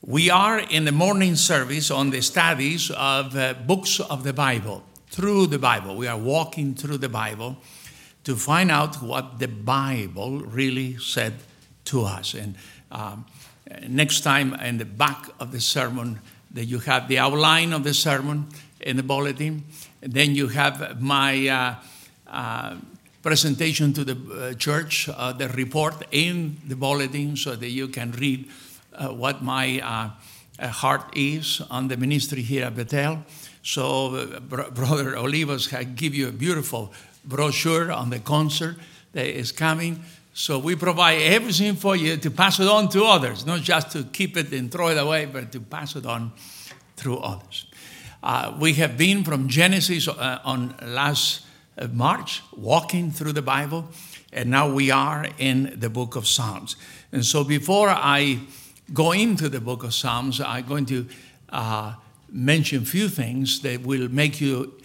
We are in the morning service on the studies of books of the Bible, through the Bible. We are walking through the Bible to find out what the Bible really said to us. And next time in the back of the sermon, that you have the outline of the sermon in the bulletin. And then you have my presentation to the church, the report in the bulletin, so that you can read what my heart is on the ministry here at Bethel. So Brother Olivas had give you a beautiful brochure on the concert that is coming. So we provide everything for you to pass it on to others, not just to keep it and throw it away, but to pass it on through others. We have been from Genesis on last March, walking through the Bible, and now we are in the book of Psalms. And so before I go into the book of Psalms, I'm going to mention a few things that will make you,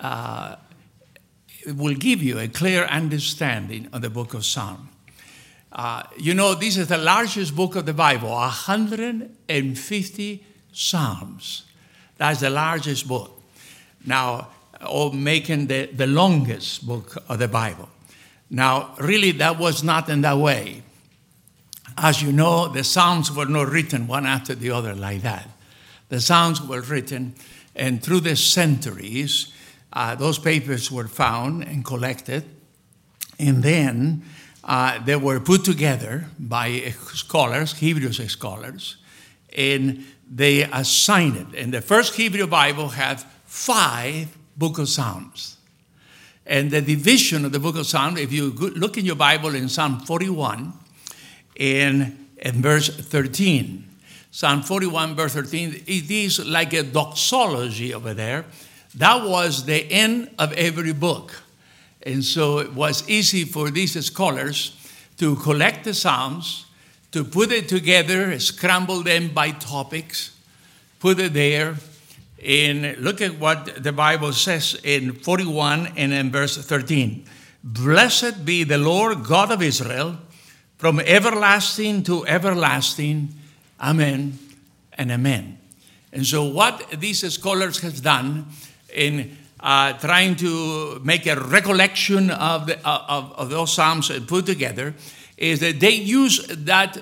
will give you a clear understanding of the book of Psalms. This is the largest book of the Bible, 150 Psalms. That's the largest book. Now, making the longest book of the Bible. Now, really, that was not in that way. As you know, the Psalms were not written one after the other like that. The Psalms were written, and through the centuries, those papers were found and collected, and then they were put together by scholars, Hebrew scholars, and they assigned it. And the first Hebrew Bible had 5 Book of Psalms. And the division of the book of Psalms, if you look in your Bible in Psalm 41, in verse 13. Psalm 41, verse 13, it is like a doxology over there. That was the end of every book. And so it was easy for these scholars to collect the Psalms, to put it together, scramble them by topics, put it there, and look at what the Bible says in 41 and in verse 13. Blessed be the Lord God of Israel, from everlasting to everlasting. Amen and amen. And so what these scholars have done in trying to make a recollection of those Psalms and put together is that they use that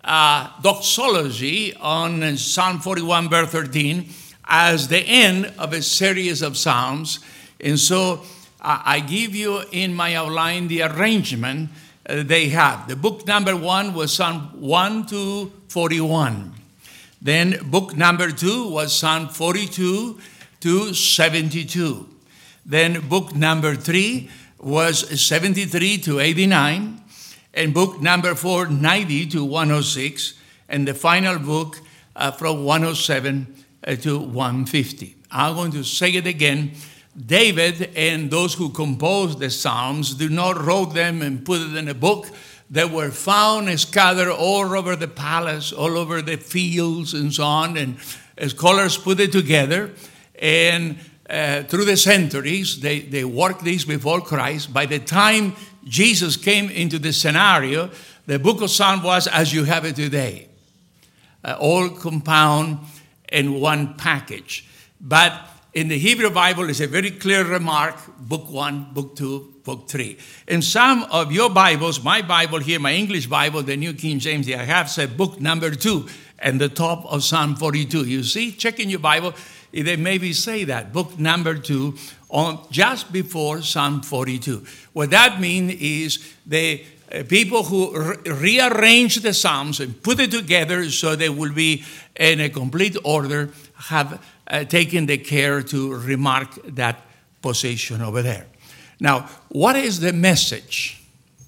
doxology on Psalm 41, verse 13, as the end of a series of Psalms. And so I give you in my outline the arrangement they have. The book number 1 was Psalm 1 to 41. Then book number 2 was Psalm 42 to 72. Then book number 3 was 73 to 89. And book number 4, 90 to 106. And the final book from 107 to 150. I'm going to say it again. David and those who composed the Psalms did not wrote them and put it in a book. They were found scattered all over the palace, all over the fields and so on. And scholars put it together. And through the centuries, they worked this before Christ. By the time Jesus came into the scenario, the book of Psalms was as you have it today. All compound in one package. But in the Hebrew Bible, it's a very clear remark, book 1, book 2, book 3. In some of your Bibles, my Bible here, my English Bible, the New King James, I have said book number 2 and the top of Psalm 42. You see, check in your Bible, they maybe say that, book number 2, on just before Psalm 42. What that means is the people who rearrange the Psalms and put it together so they will be in a complete order have taken the care to remark that position over there. Now, what is the message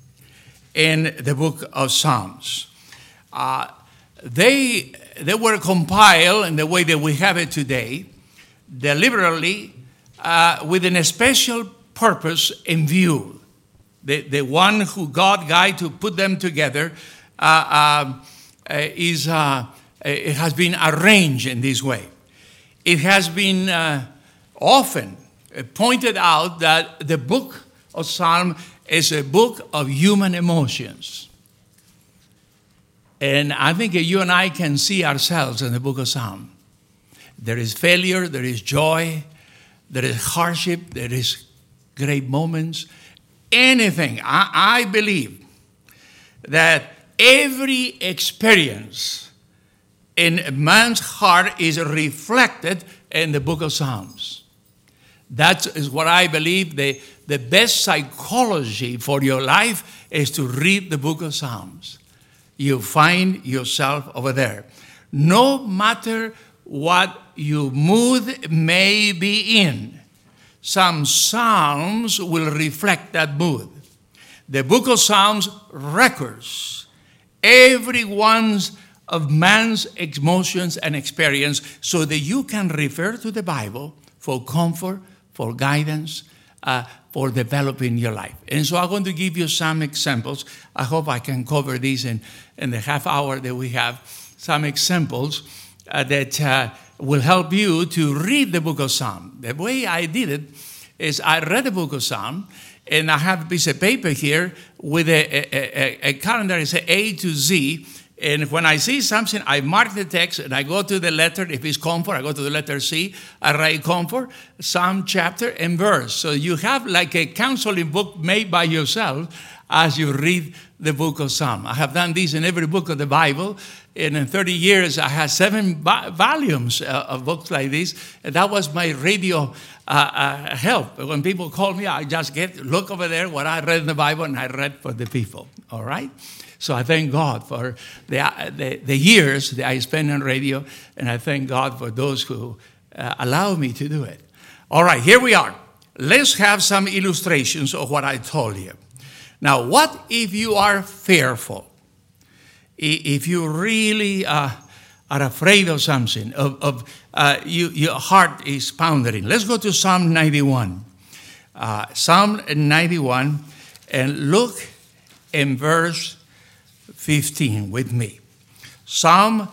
in the book of Psalms? They were compiled in the way that we have it today, deliberately, with a special purpose in view. The one who God guided to put them together it has been arranged in this way. It has been often pointed out that the book of Psalms is a book of human emotions. And I think you and I can see ourselves in the book of Psalms. There is failure, there is joy, there is hardship, there is great moments. Anything. I believe that every experience in man's heart is reflected in the book of Psalms. That is what I believe the best psychology for your life is to read the book of Psalms. You find yourself over there. No matter what your mood may be in, some Psalms will reflect that mood. The book of Psalms records every one's of man's emotions and experience so that you can refer to the Bible for comfort, for guidance, for developing your life. And so I'm going to give you some examples. I hope I can cover these in the half hour that we have. Some examples that will help you to read the book of Psalm. The way I did it is I read the book of Psalm, and I have a piece of paper here with a calendar. It's A to Z. And when I see something, I mark the text, and I go to the letter. If it's comfort, I go to the letter C. I write comfort, Psalm, chapter, and verse. So you have like a counseling book made by yourself as you read the book of Psalm. I have done this in every book of the Bible. And in 30 years, I had 7 volumes of books like this. And that was my radio help. When people call me, I just look over there what I read in the Bible, and I read for the people. All right? So I thank God for the years that I spent on radio, and I thank God for those who allow me to do it. All right, here we are. Let's have some illustrations of what I told you. Now, what if you are fearful? If you really are afraid of something, your heart is pounding. Let's go to Psalm 91. Psalm 91, and look in verse 15 with me. Psalm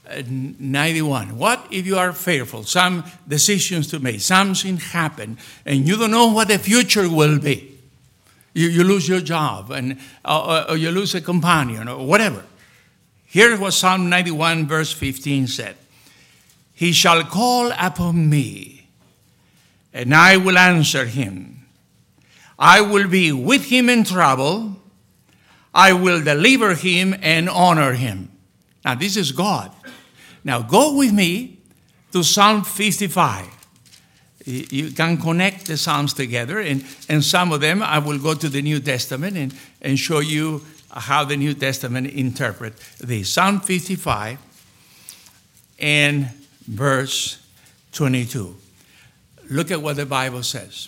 91. What if you are fearful? Some decisions to make. Something happened, and you don't know what the future will be. You lose your job, or you lose a companion, or whatever. Here's what Psalm 91 verse 15 said. He shall call upon me, and I will answer him. I will be with him in trouble. I will deliver him and honor him. Now, this is God. Now, go with me to Psalm 55. You can connect the Psalms together, and some of them I will go to the New Testament and show you how the New Testament interpret this. Psalm 55 and verse 22. Look at what the Bible says.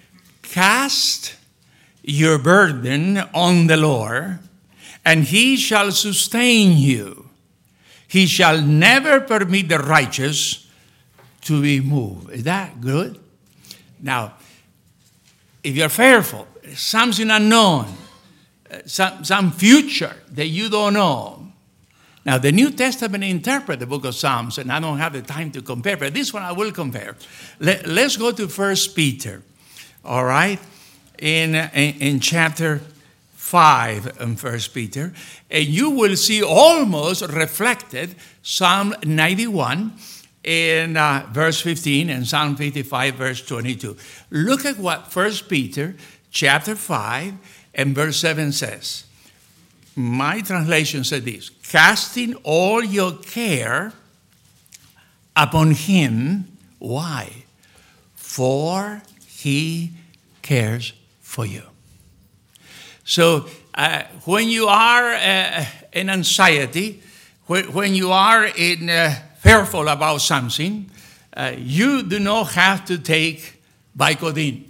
Cast your burden on the Lord, and he shall sustain you. He shall never permit the righteous to be moved. Is that good? Now, if you're fearful, something unknown, some future that you don't know. Now, the New Testament interpret the book of Psalms, and I don't have the time to compare, but this one I will compare. Let's go to 1 Peter, all right? In chapter 5 in 1 Peter, and you will see almost reflected Psalm 91 in verse 15 and Psalm 55 verse 22. Look at what 1 Peter chapter 5 and verse 7 says. My translation said this: casting all your care upon him. Why? For he cares for you. So when you are in anxiety, when you are fearful about something, you do not have to take Vicodin.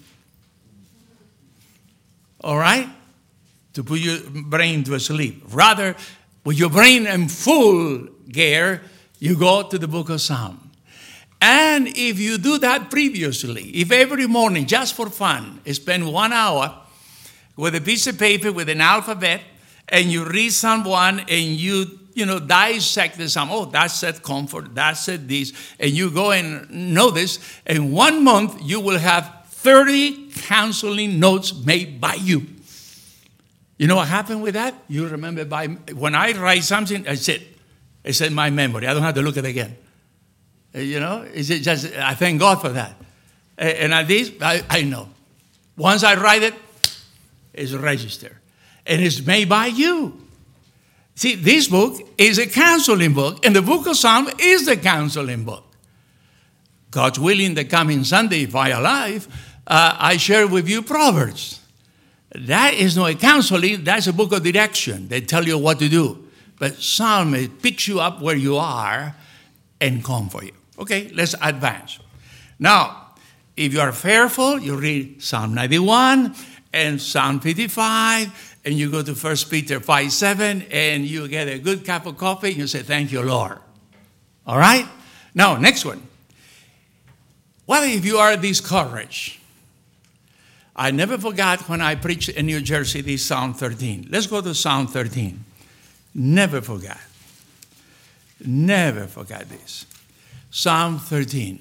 All right? To put your brain to sleep. Rather, with your brain in full gear, you go to the book of Psalms. And if you do that previously, if every morning, just for fun, spend 1 hour with a piece of paper with an alphabet, and you read Psalm 1, and you dissect the Psalm. Oh, that said comfort, that said this, and you go and notice, in 1 month, you will have 30 counseling notes made by you. You know what happened with that? You remember when I write something, it's in my memory. I don't have to look at it again. It's just, I thank God for that. And at least I know. Once I write it, it's registered. And it's made by you. See, this book is a counseling book, and the book of Psalms is the counseling book. God's willing, the coming Sunday, if I alive, I share with you Proverbs. That is not a counseling, that's a book of direction. They tell you what to do. But Psalm, it picks you up where you are and comfort you. Okay, let's advance. Now, if you are fearful, you read Psalm 91 and Psalm 55, and you go to 1 Peter 5:7, and you get a good cup of coffee, and you say, thank you, Lord. All right? Now, next one. What if you are discouraged? I never forgot when I preached in New Jersey this Psalm 13. Let's go to Psalm 13. Never forgot. Never forgot this. Psalm 13.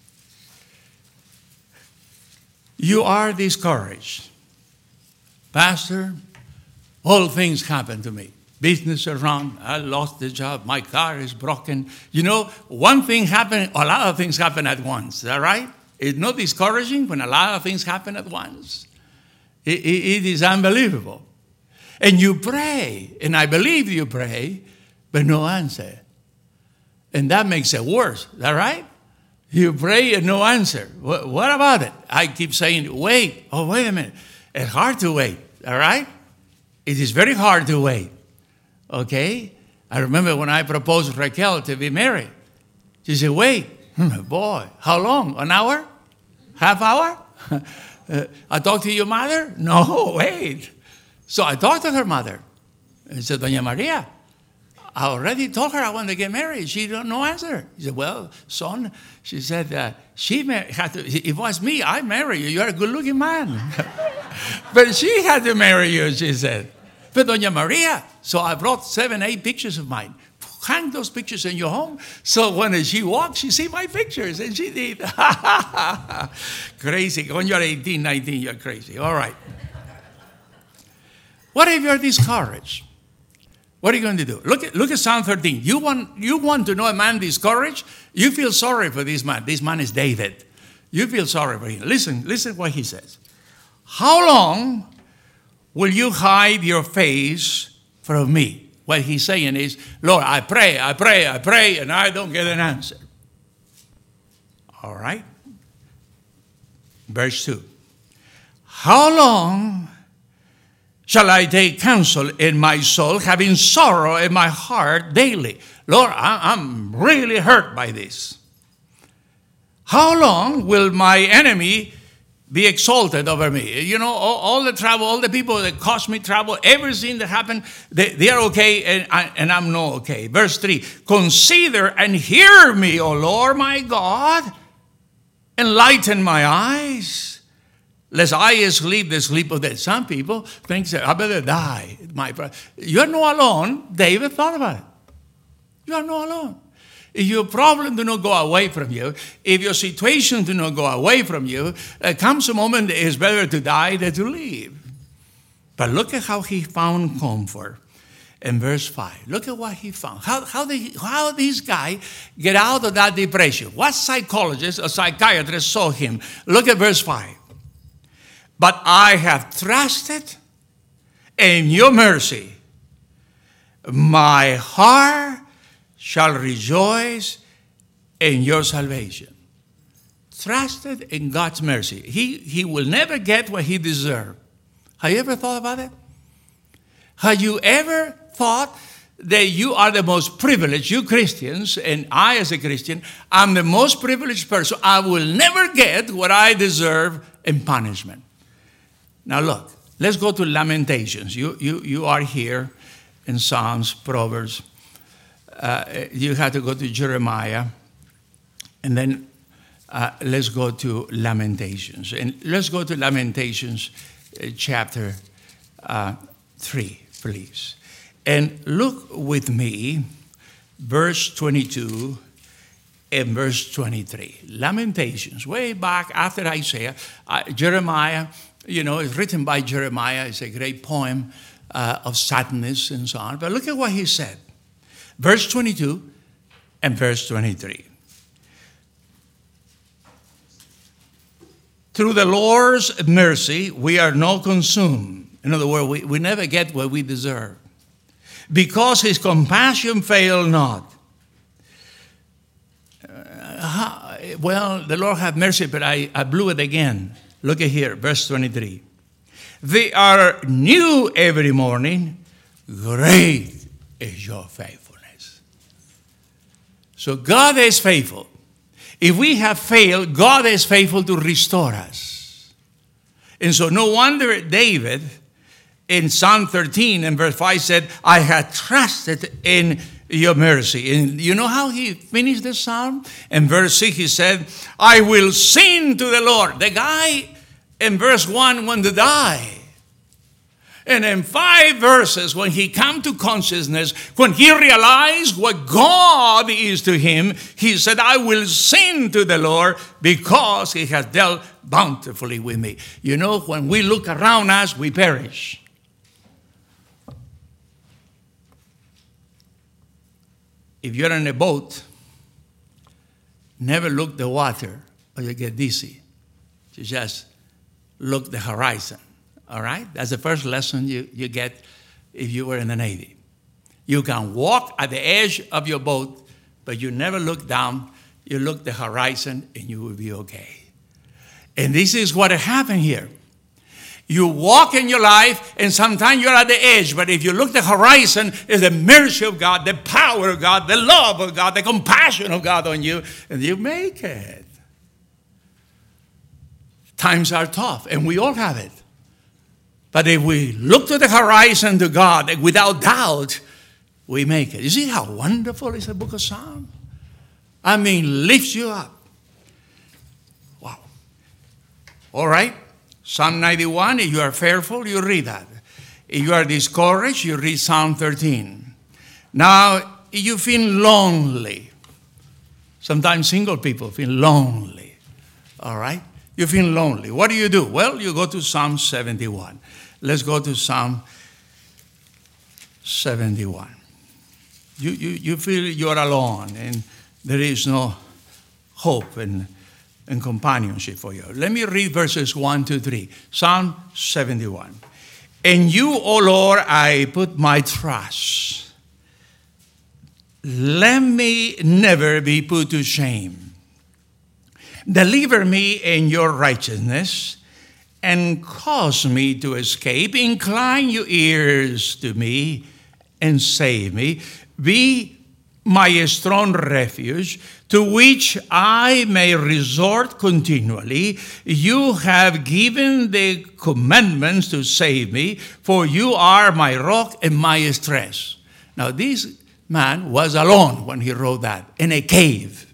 You are discouraged. Pastor, all things happen to me. Business is wrong. I lost the job. My car is broken. One thing happened, a lot of things happen at once. Is that right? It's not discouraging when a lot of things happen at once. It is unbelievable. And you pray, and I believe you pray, but no answer. And that makes it worse. Is that right? You pray and no answer. What about it? I keep saying, wait. Oh, wait a minute. It's hard to wait. All right? It is very hard to wait. Okay? I remember when I proposed Raquel to be married. She said, wait. Boy, how long? An hour? Half hour? I talked to your mother? No, wait. So I talked to her mother. I said, Doña Maria, I already told her I want to get married. She don't no answer. He said, well, son, she said, if it was me, I'd marry you. You're a good-looking man. But she had to marry you, she said. But Doña Maria, so I brought 7, 8 pictures of mine. Hang those pictures in your home. So when she walks, she see my pictures. And she did. Crazy. When you're 18, 19, you're crazy. All right. What if you're discouraged? What are you going to do? Look at Psalm 13. You want to know a man discouraged? You feel sorry for this man. This man is David. You feel sorry for him. Listen what he says. How long will you hide your face from me? What he's saying is, Lord, I pray, and I don't get an answer. All right? Verse 2. How long shall I take counsel in my soul, having sorrow in my heart daily? Lord, I'm really hurt by this. How long will my enemy be exalted over me? All the trouble, all the people that caused me trouble, everything that happened, they are okay, and I'm not okay. Verse 3, consider and hear me, O Lord my God. Enlighten my eyes, lest I sleep the sleep of death. Some people think that I better die. You're not alone. David thought about it. You are not alone. If your problem do not go away from you, if your situation do not go away from you, comes a moment it is better to die than to live. But look at how he found comfort in verse 5. Look at what he found. How this guy get out of that depression. What psychologist or psychiatrist saw him? Look at verse 5. But I have trusted in your mercy. My heart shall rejoice in your salvation. Trusted in God's mercy. He will never get what he deserved. Have you ever thought about it? Have you ever thought that you are the most privileged, you Christians, and I as a Christian, I'm the most privileged person. I will never get what I deserve in punishment. Now look, let's go to Lamentations. You are here in Psalms, Proverbs. You have to go to Jeremiah, and then let's go to Lamentations. And let's go to Lamentations chapter 3, please. And look with me, verse 22 and verse 23. Lamentations, way back after Isaiah. Jeremiah, it's written by Jeremiah. It's a great poem. of sadness and so on. But look at what he said. Verse 22 and verse 23. Through the Lord's mercy, we are not consumed. In other words, we never get what we deserve. Because his compassion fail not. Well, the Lord have mercy, but I blew it again. Look at here, verse 23. They are new every morning. Great is your faithfulness. So God is faithful. If we have failed, God is faithful to restore us. And so no wonder David in Psalm 13 and verse 5 said, I had trusted in your mercy. And you know how he finished the psalm? In verse 6 he said, I will sing to the Lord. The guy in verse 1 wanted to die. And in 5 verses, when he came to consciousness, when he realized what God is to him, he said, I will sing to the Lord because he has dealt bountifully with me. You know, when we look around us, we perish. If you're in a boat, never look the water or you get dizzy. You just look the horizon. All right? That's the first lesson you get if you were in the Navy. You can walk at the edge of your boat, but you never look down. You look the horizon and you will be okay. And this is what happened here. You walk in your life and sometimes you're at the edge, but if you look the horizon, it's the mercy of God, the power of God, the love of God, the compassion of God on you, and you make it. Times are tough, and we all have it. But if we look to the horizon to God, without doubt, we make it. You see how wonderful is the book of Psalms? I mean, lifts you up. Wow. All right. Psalm 91, if you are fearful, you read that. If you are discouraged, you read Psalm 13. Now, if you feel lonely, sometimes single people feel lonely. All right. You feel lonely. What do? Well, you go to Psalm 71. Let's go to Psalm 71. You feel you're alone and there is no hope and companionship for you. Let me read verses 1 to 3. Psalm 71. In you, O Lord, I put my trust. Let me never be put to shame. Deliver me in your righteousness and cause me to escape. Incline your ears to me and save me. Be my strong refuge to which I may resort continually. You have given the commandments to save me, for you are my rock and my strength. Now this man was alone when he wrote that, in a cave.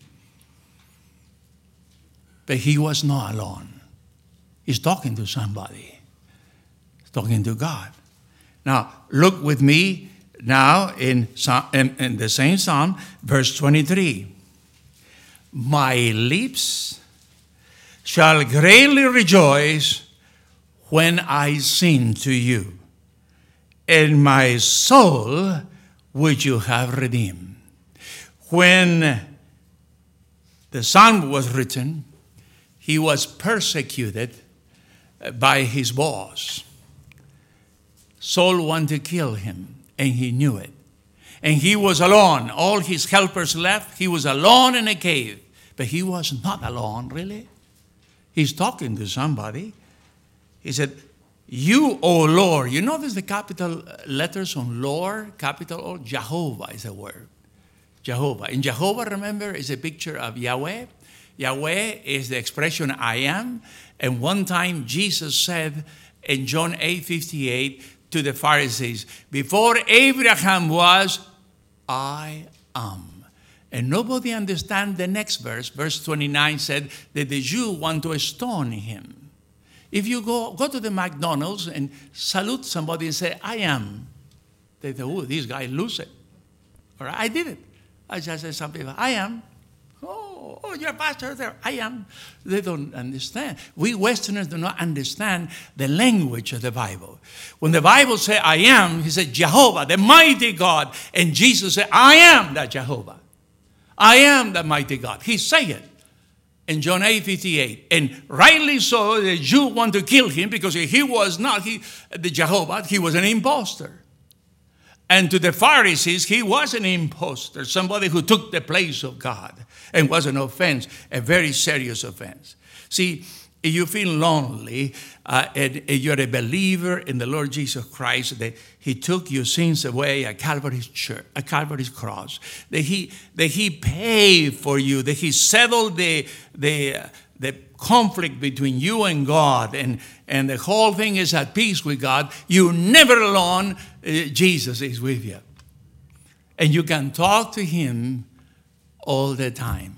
But he was not alone. He's talking to somebody. He's talking to God. Now, look with me now in the same Psalm, verse 23. My lips shall greatly rejoice when I sing to you, and my soul which you have redeemed. When the Psalm was written, he was persecuted by his boss. Saul wanted to kill him, and he knew it. And he was alone. All his helpers left. He was alone in a cave. But he was not alone, really. He's talking to somebody. He said, you, O Lord. You notice the capital letters on Lord, capital O? Jehovah is a word. Jehovah. And Jehovah, remember, is a picture of Yahweh. Yahweh is the expression I am. And one time Jesus said in John 8:58 to the Pharisees, before Abraham was, I am. And nobody understands the next verse. Verse 29 said that the Jew want to stone him. If you go to the McDonald's and salute somebody and say, I am, they say, oh, this guy lose it. All right, I did it. I just said something, I am. Oh. Oh, you're a pastor there. I am. They don't understand. We Westerners do not understand the language of the Bible. When the Bible says, I am, he said, Jehovah, the mighty God. And Jesus said, I am that Jehovah. I am the mighty God. He said it in John 8:58. And rightly so, the Jew want to kill him because he was not the Jehovah. He was an impostor. And to the Pharisees, he was an impostor, somebody who took the place of God, and was an offense, a very serious offense. See, if you feel lonely and you're a believer in the Lord Jesus Christ, that he took your sins away at Calvary's cross, that he paid for you, that he settled the conflict between you and God, and the whole thing is at peace with God. You're never alone. Jesus is with you. And you can talk to him all the time.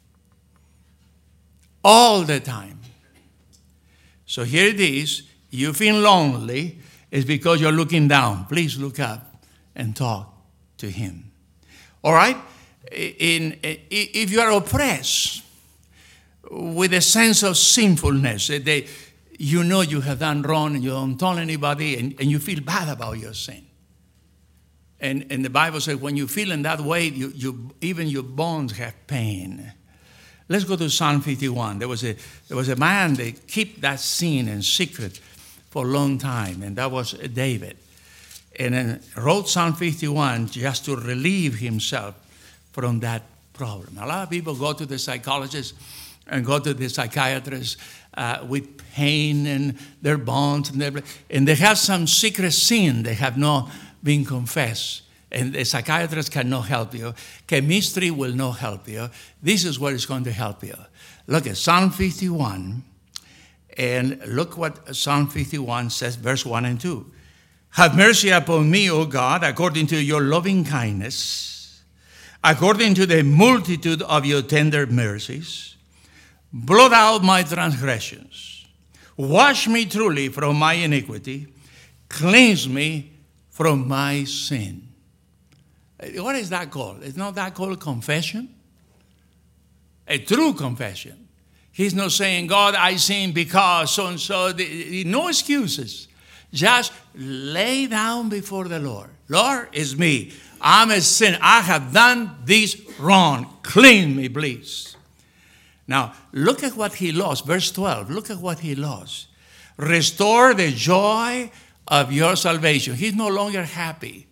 All the time. So here it is. You feel lonely. It's because you're looking down. Please look up and talk to him. All right? If you are oppressed with a sense of sinfulness, you know you have done wrong and you don't tell anybody, and you feel bad about your sin. And the Bible says when you feel in that way, even your bones have pain. Let's go to Psalm 51. There was a man that kept that sin in secret for a long time, and that was David. And then wrote Psalm 51 just to relieve himself from that problem. A lot of people go to the psychologist and go to the psychiatrist with pain in their bones, and they have some secret sin they have not been confessed. And the psychiatrist cannot help you. Chemistry will not help you. This is what is going to help you. Look at Psalm 51, and look what Psalm 51 says, verse 1 and 2. Have mercy upon me, O God, according to your loving kindness, according to the multitude of your tender mercies. Blot out my transgressions. Wash me truly from my iniquity. Cleanse me from my sin. What is that called? Is not that called confession? A true confession. He's not saying, God, I sin because so-and-so. No excuses. Just lay down before the Lord. Lord, it's me. I'm a sinner. I have done this wrong. Clean me, please. Now, look at what he lost. Verse 12. Look at what he lost. Restore the joy of your salvation. He's no longer happy.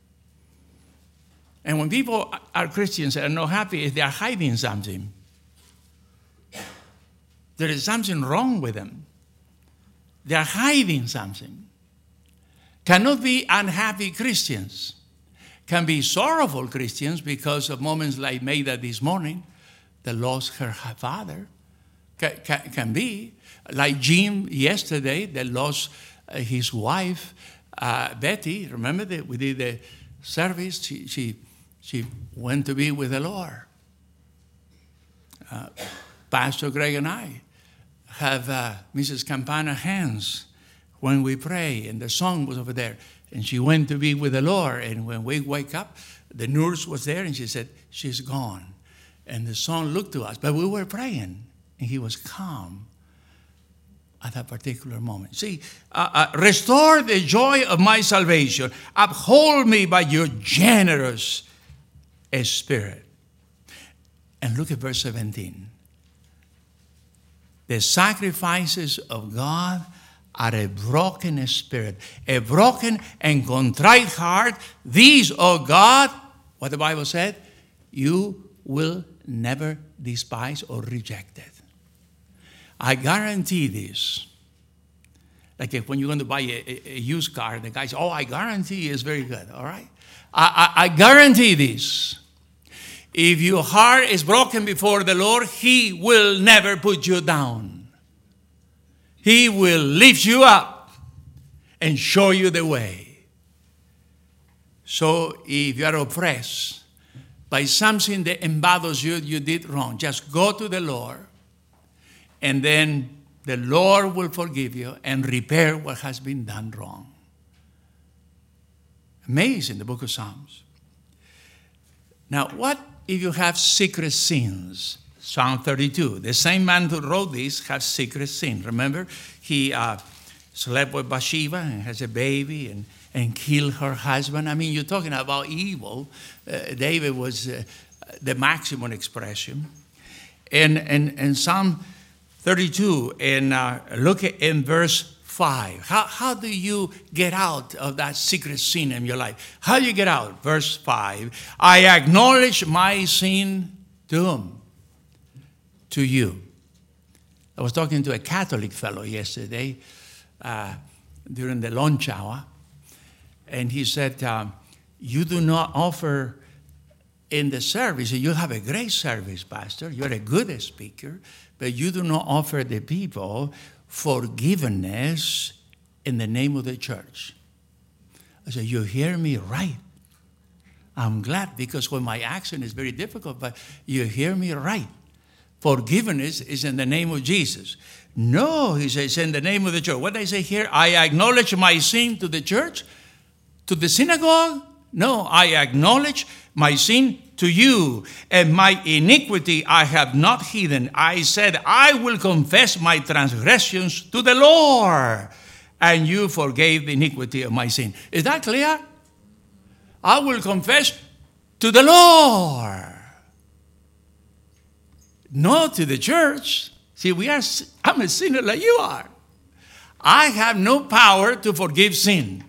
And when people are Christians and are not happy, they are hiding something. There is something wrong with them. They are hiding something. Cannot be unhappy Christians. Can be sorrowful Christians because of moments like Maida this morning that lost her father. Can be. Like Jim yesterday that lost his wife, Betty. Remember that we did the service? She went to be with the Lord. Pastor Greg and I have Mrs. Campana hands when we pray, and the song was over there. And she went to be with the Lord. And when we wake up, the nurse was there, and she said, she's gone. And the son looked to us, but we were praying, and he was calm at that particular moment. See, restore the joy of my salvation. Uphold me by your generous spirit. And look at verse 17. The sacrifices of God are a broken spirit, a broken and contrite heart. These, O God, what the Bible said, you will never despise or reject it. I guarantee this. Like if when you're going to buy a used car, the guy says, oh, I guarantee it's very good. All right? I guarantee this. If your heart is broken before the Lord, He will never put you down. He will lift you up and show you the way. So if you are oppressed by something that embothers you, you did wrong, just go to the Lord, and then the Lord will forgive you and repair what has been done wrong. Amazing, the book of Psalms. Now, what if you have secret sins? Psalm 32. The same man who wrote this has secret sin. Remember, he slept with Bathsheba and has a baby and killed her husband. I mean, you're talking about evil. David was the maximum expression. And Psalm 32, and look at in verse 5. How do you get out of that secret sin in your life? How do you get out? Verse 5. I acknowledge my sin to whom? To you. I was talking to a Catholic fellow yesterday during the lunch hour, and he said, you do not offer in the service. You have a great service, Pastor. You're a good speaker, but you do not offer the people forgiveness in the name of the church. I said, you hear me right. I'm glad, because when my accent is very difficult, but you hear me right. Forgiveness is in the name of Jesus. No, he says, in the name of the church. What did I say here? I acknowledge my sin to the church? To the synagogue? No, I acknowledge my sin to you, and my iniquity I have not hidden. I said, I will confess my transgressions to the Lord, and you forgave the iniquity of my sin. Is that clear? I will confess to the Lord, not to the church. See, I'm a sinner like you are. I have no power to forgive sin,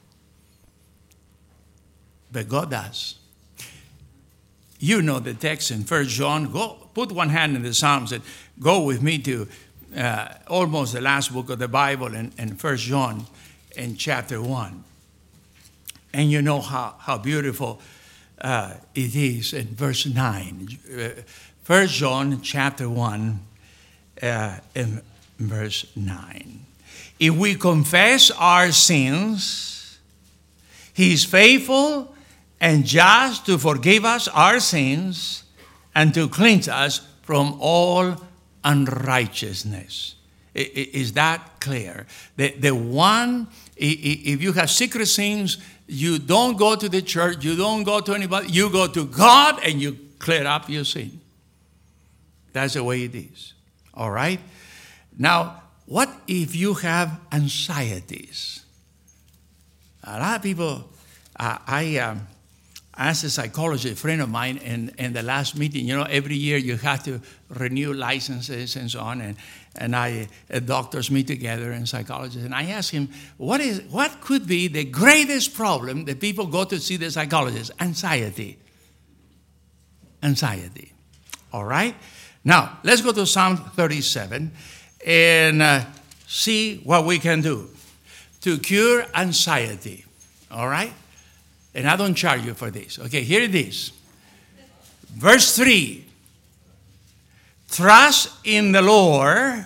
but God does. You know the text in 1 John. Go put one hand in the Psalms and go with me to almost the last book of the Bible in 1 John in chapter 1. And you know how beautiful it is in verse 9. 1 John chapter 1 in verse 9. If we confess our sins, he is faithful and just to forgive us our sins and to cleanse us from all unrighteousness. Is that clear? The one, if you have secret sins, you don't go to the church, you don't go to anybody, you go to God and you clear up your sin. That's the way it is. All right? Now, what if you have anxieties? A lot of people, I asked a psychologist, a friend of mine, in the last meeting, every year you have to renew licenses and so on, and doctors meet together and psychologists, and I asked him, what could be the greatest problem that people go to see the psychologist? Anxiety. Anxiety. All right? Now, let's go to Psalm 37 and see what we can do to cure anxiety. All right? And I don't charge you for this. Okay, here it is. Verse 3. Trust in the Lord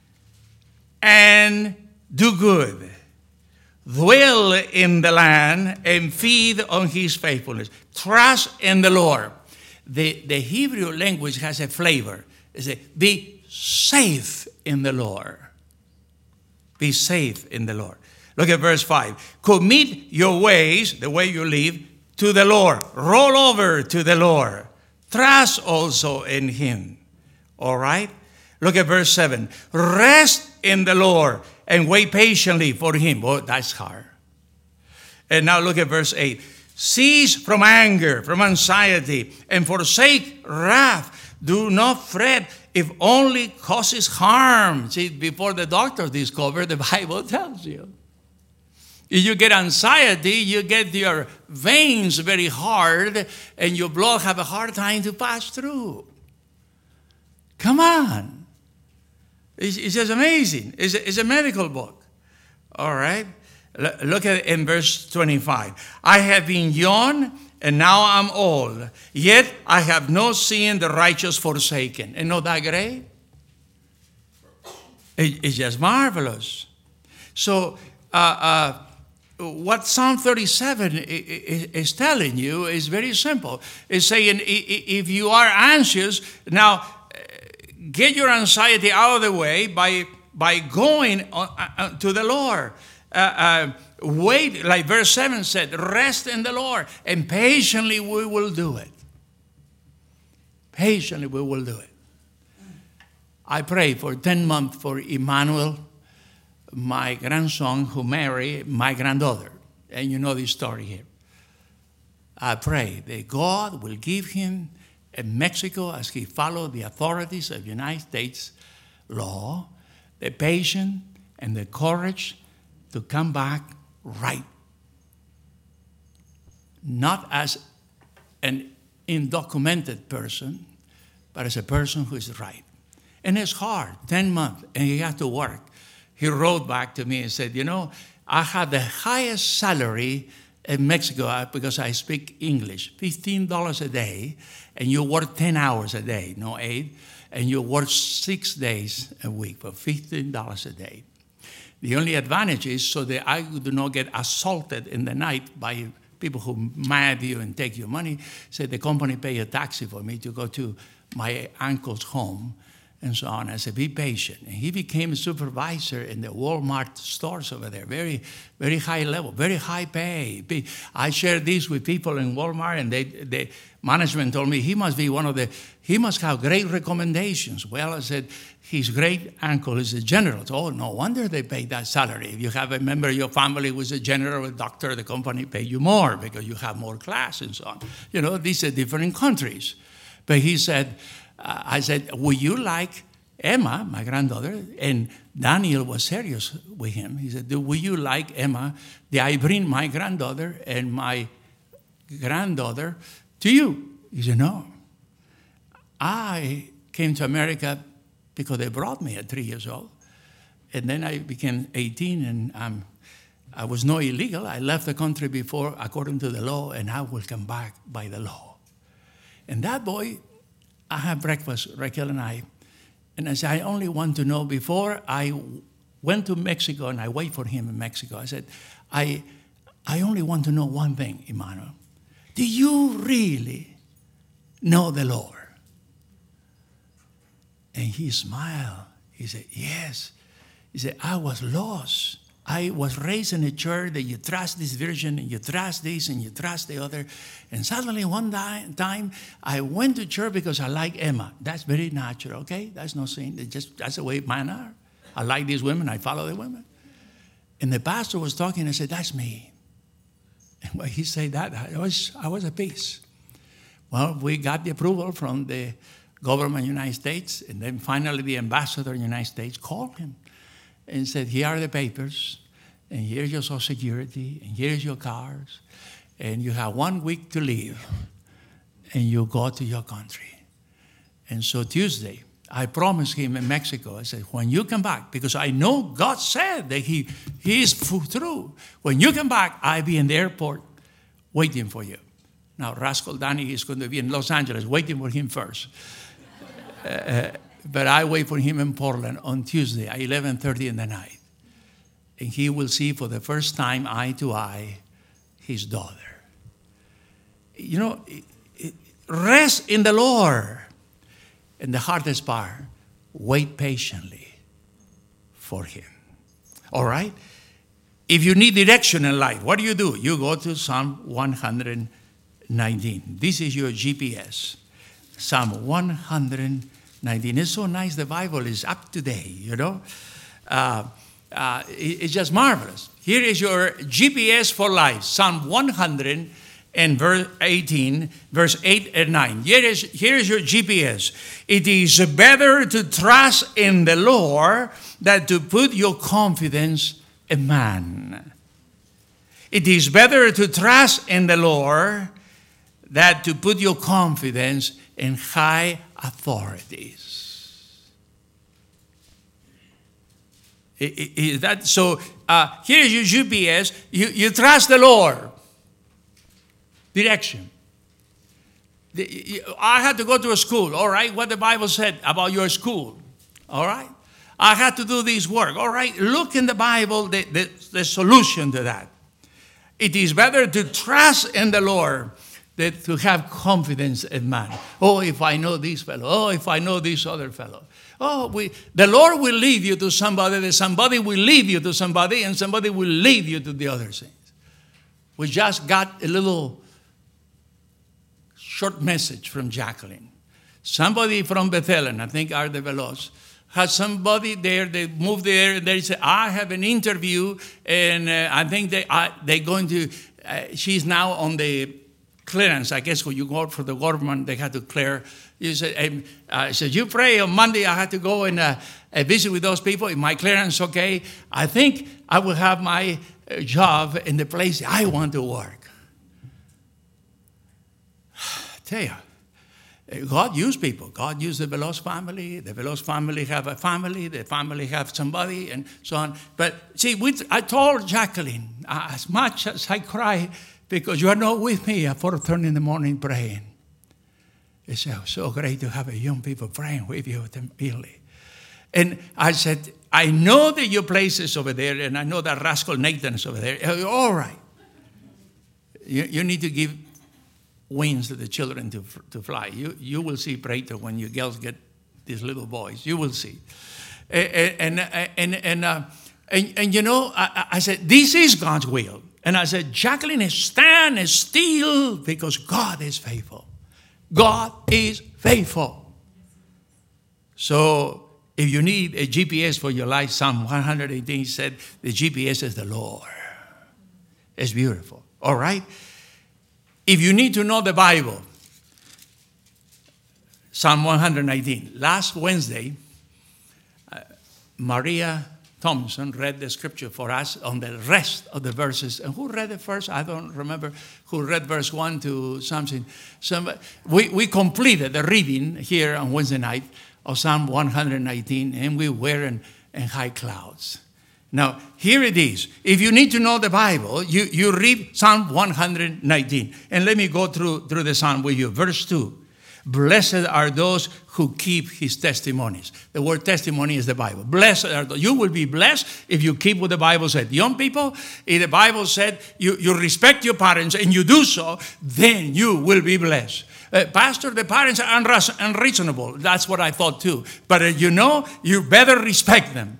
and do good. Dwell in the land and feed on his faithfulness. Trust in the Lord. The Hebrew language has a flavor. It says, be safe in the Lord. Be safe in the Lord. Look at verse 5. Commit your ways, the way you live, to the Lord. Roll over to the Lord. Trust also in him. All right? Look at verse 7. Rest in the Lord and wait patiently for him. Oh, that's hard. And now look at verse 8. Cease from anger, from anxiety, and forsake wrath. Do not fret if only causes harm. See, before the doctor discovered, the Bible tells you. If you get anxiety, you get your veins very hard, and your blood have a hard time to pass through. Come on. It's just amazing. It's a medical book. All right? Look at it in verse 25. I have been young, and now I'm old. Yet I have not seen the righteous forsaken. Isn't that great? It's just marvelous. So, what Psalm 37 is telling you is very simple. It's saying if you are anxious, now get your anxiety out of the way by going to the Lord. Wait, like verse 7 said, rest in the Lord, and patiently we will do it. Patiently we will do it. I prayed for 10 months for Emmanuel, my grandson, who married my granddaughter. And you know this story here. I pray that God will give him in Mexico, as he followed the authorities of the United States law, the patience and the courage to come back right. Not as an undocumented person, but as a person who is right. And it's hard, 10 months, and he had to work. He wrote back to me and said, I have the highest salary in Mexico because I speak English, $15 a day, and you work 10 hours a day, no 8, and you work 6 days a week for $15 a day. The only advantage is so that I do not get assaulted in the night by people who mad you and take your money. So the company pay a taxi for me to go to my uncle's home and so on. I said, be patient. And he became a supervisor in the Walmart stores over there, very, very high level, very high pay. I shared this with people in Walmart, and the management told me he must have great recommendations. Well, I said, his great uncle is a general. Oh, no wonder they pay that salary. If you have a member of your family who is a general or a doctor, the company pay you more because you have more class and so on. These are different countries. But he said, I said, would you like Emma, my granddaughter? And Daniel was serious with him. He said, would you like Emma that I bring my granddaughter and my granddaughter to you? He said, no. I came to America because they brought me at 3 years old. And then I became 18, and I was not illegal. I left the country before, according to the law, and I will come back by the law. And that boy, I had breakfast, Raquel and I said, I only want to know, before I went to Mexico and I wait for him in Mexico, I said, I only want to know one thing, Emmanuel. Do you really know the Lord? And he smiled. He said, yes. He said, I was lost. I was raised in a church that you trust this version and you trust this and you trust the other. And suddenly one time I went to church because I like Emma. That's very natural, okay? That's no sin. That's the way men are. I like these women. I follow the women. And the pastor was talking. I said, that's me. And when he said that, I was at peace. Well, we got the approval from the government of the United States. And then finally the ambassador of the United States called him and said, here are the papers, and here's your Social Security, and here's your cars, and you have 1 week to leave, and you go to your country. And so Tuesday, I promised him in Mexico, I said, when you come back, because I know God said that he is through. When you come back, I'll be in the airport waiting for you. Now, Rascal Danny is going to be in Los Angeles waiting for him first. But I wait for him in Portland on Tuesday at 11:30 in the night. And he will see for the first time, eye to eye, his daughter. Rest in the Lord. And the hardest part, wait patiently for him. All right? If you need direction in life, what do? You go to Psalm 119. This is your GPS. Psalm 119. It's so nice. The Bible is up to date, It's just marvelous. Here is your GPS for life. Psalm 100 and verse 18, verse 8 and 9. Here is your GPS. It is better to trust in the Lord than to put your confidence in man. It is better to trust in the Lord than to put your confidence in high authorities. So here is your GPS. You trust the Lord. Direction. I had to go to a school. All right, what the Bible said about your school. All right. I had to do this work. All right, look in the Bible the solution to that. It is better to trust in the Lord than to have confidence in man. Oh, if I know this fellow. Oh, if I know this other fellow. Oh, the Lord will lead you to somebody. Somebody will lead you to somebody, and somebody will lead you to the other things. We just got a little short message from Jacqueline. Somebody from Bethlehem, I think Arde Veloz, Has somebody there, they moved there, and they said, I have an interview, and I think they're going to, she's now on the clearance. I guess when you go out for the government, they had to clear. You said, you pray on Monday, I had to go and visit with those people. Is my clearance okay? I think I will have my job in the place I want to work. I tell you. God used people. God used the Veloz family. The Veloz family have a family. The family have somebody, and so on. But see, I told Jacqueline, as much as I cry because you are not with me at 4:30 in the morning praying. It's so great to have a young people praying with you, Billy. And I said, I know that your place is over there, and I know that rascal Nathan is over there. All right. You need to give wings to the children to fly. You will see later when your girls get these little boys. You will see. And you know, I said, this is God's will. And I said, Jacqueline, stand still because God is faithful. God is faithful. So if you need a GPS for your life, Psalm 118 said, the GPS is the Lord. It's beautiful. All right? If you need to know the Bible, Psalm 119. Last Wednesday, Maria Thompson read the scripture for us on the rest of the verses. And who read it first? I don't remember who read verse 1 to something. We completed the reading here on Wednesday night of Psalm 119, and we were in high clouds. Now, here it is. If you need to know the Bible, you read Psalm 119. And let me go through the Psalm with you. Verse 2. Blessed are those who keep his testimonies. The word testimony is the Bible. Blessed are those. You will be blessed if you keep what the Bible said. Young people, if the Bible said you respect your parents and you do so, then you will be blessed. Pastor, the parents are unreasonable. That's what I thought too. But you better respect them.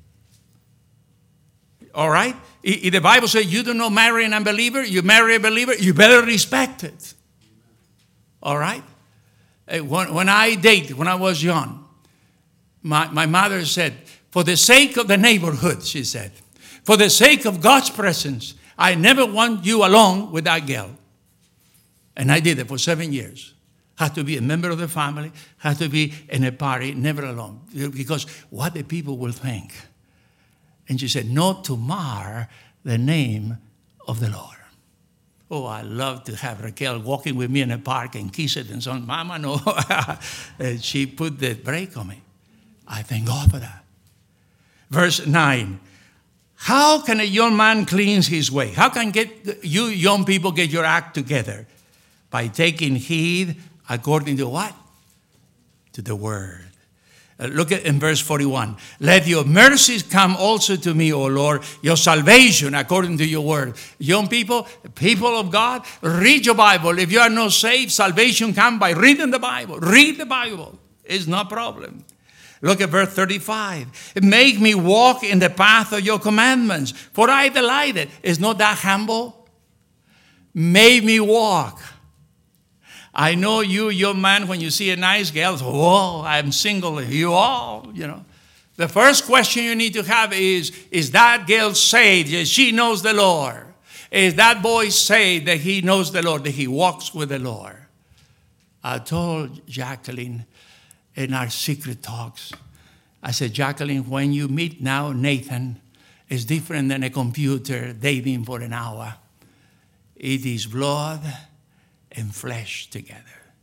All right? If the Bible says you do not marry an unbeliever, you marry a believer, you better respect it. All right? When I was young, my mother said, for the sake of the neighborhood, she said, for the sake of God's presence, I never want you alone with that girl. And I did it for 7 years. Had to be a member of the family, had to be in a party, never alone. Because what the people will think. And she said, not to mar the name of the Lord. Oh, I love to have Raquel walking with me in a park and kiss it and so on. Mama, no. She put the brake on me. I thank God for that. Verse 9. How can a young man cleanse his way? How can you young people get your act together? By taking heed according to what? To the word. Look at in verse 41. Let your mercies come also to me, O Lord, your salvation according to your word. Young people of God, read your Bible. If you are not saved, salvation comes by reading the Bible. Read the Bible. It's no problem. Look at verse 35. Make me walk in the path of your commandments, for I delighted. Is not that humble? Make me walk. I know you, young man, when you see a nice girl, whoa, I'm single. You all, The first question you need to have is that girl saved? She knows the Lord. Is that boy saved that he knows the Lord, that he walks with the Lord? I told Jacqueline in our secret talks, I said, Jacqueline, when you meet now Nathan, it's different than a computer dating for an hour. It is blood and flesh together.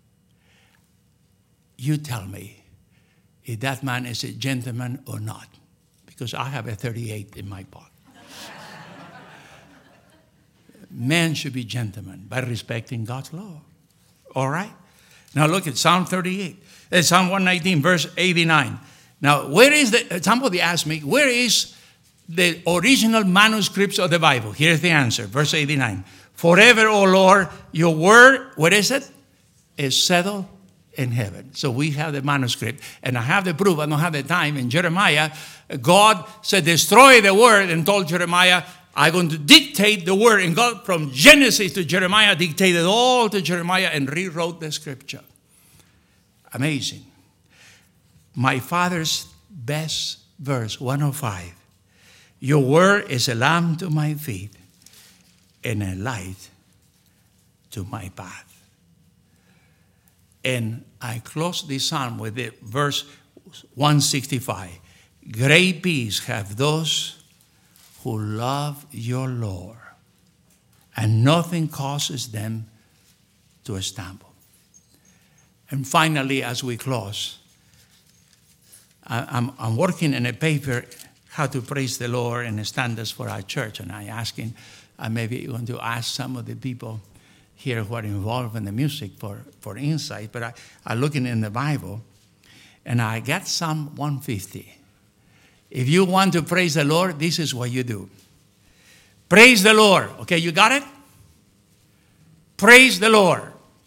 You tell me if that man is a gentleman or not, because I have a 38 in my pocket. Men should be gentlemen by respecting God's law. All right? Now look at Psalm 38. Psalm 119, verse 89. Now, somebody asked me, where is the original manuscripts of the Bible? Here's the answer, verse 89. Forever, O Lord, your word, what is it? Is settled in heaven. So we have the manuscript. And I have the proof. I don't have the time. In Jeremiah, God said, destroy the word, and told Jeremiah, I'm going to dictate the word. And God, from Genesis to Jeremiah, dictated all to Jeremiah and rewrote the scripture. Amazing. My father's best verse, 105. Your word is a lamp to my feet and a light to my path. And I close this psalm with the verse 165. Great peace have those who love your Lord, and nothing causes them to stumble. And finally, as we close, I'm working in a paper, how to praise the Lord and standards for our church. And I asking, maybe going to ask some of the people here who are involved in the music for insight. But I looking in the Bible, and I got Psalm 150. If you want to praise the Lord, this is what you do. Praise the Lord. Okay, you got it? Praise the Lord.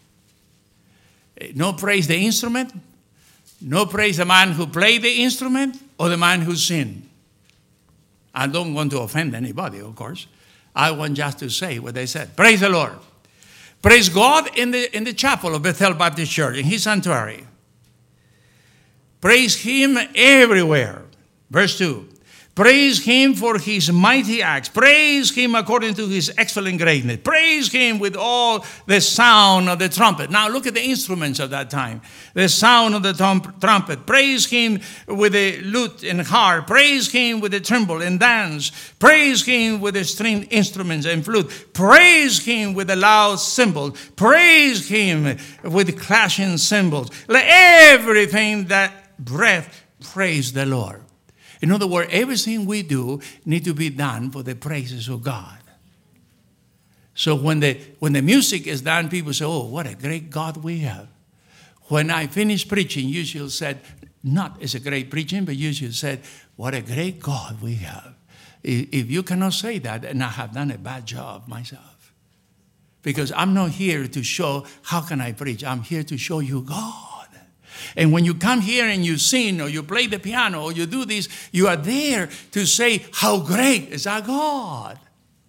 No praise the instrument. No praise the man who played the instrument or the man who sinned. I don't want to offend anybody, of course. I want just to say what they said. Praise the Lord. Praise God in the chapel of Bethel Baptist Church, in his sanctuary. Praise him everywhere. Verse 2. Praise him for his mighty acts. Praise him according to his excellent greatness. Praise him with all the sound of the trumpet. Now look at the instruments of that time. The sound of the trumpet. Praise him with the lute and harp. Praise him with the timbrel and dance. Praise him with the string instruments and flute. Praise him with the loud cymbal. Praise him with clashing cymbals. Let everything that breath praise the Lord. In other words, everything we do need to be done for the praises of God. So when the music is done, people say, oh, what a great God we have. When I finish preaching, you should say, not as a great preaching, but you should say, what a great God we have. If you cannot say that, then I have done a bad job myself. Because I'm not here to show how can I preach. I'm here to show you God. And when you come here and you sing or you play the piano or you do this, you are there to say how great is our God.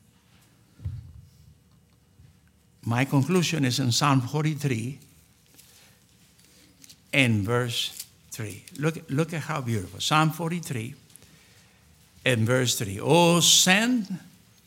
My conclusion is in Psalm 43 and verse 3. Look at how beautiful. Psalm 43 and verse 3. Oh, send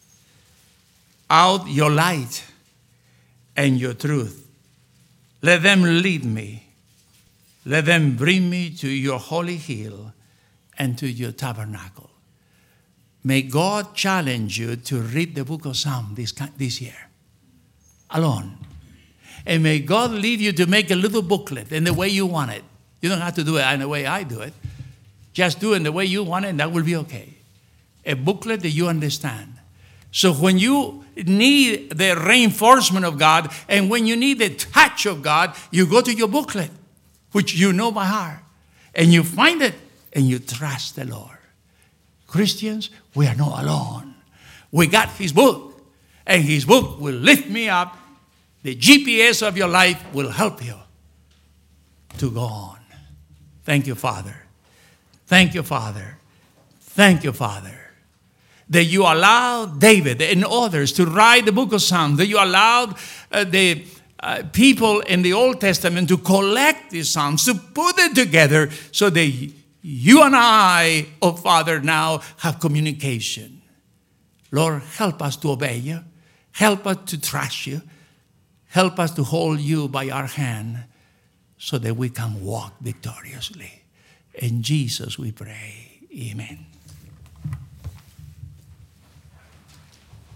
out your light and your truth. Let them lead me. Let them bring me to your holy hill and to your tabernacle. May God challenge you to read the book of Psalms this year, alone. And may God lead you to make a little booklet in the way you want it. You don't have to do it in the way I do it. Just do it in the way you want it, and that will be okay. A booklet that you understand. So when you need the reinforcement of God and when you need the touch of God, you go to your booklet, which you know by heart, and you find it, and you trust the Lord. Christians, we are not alone. We got his book, and his book will lift me up. The GPS of your life will help you to go on. Thank you, Father. Thank you, Father. Thank you, Father, that you allowed David and others to write the book of Psalms, that you allowed the people in the Old Testament to collect these Psalms, to put it together so that you and I, oh Father, now have communication. Lord, help us to obey you. Help us to trust you. Help us to hold you by our hand so that we can walk victoriously. In Jesus we pray. Amen.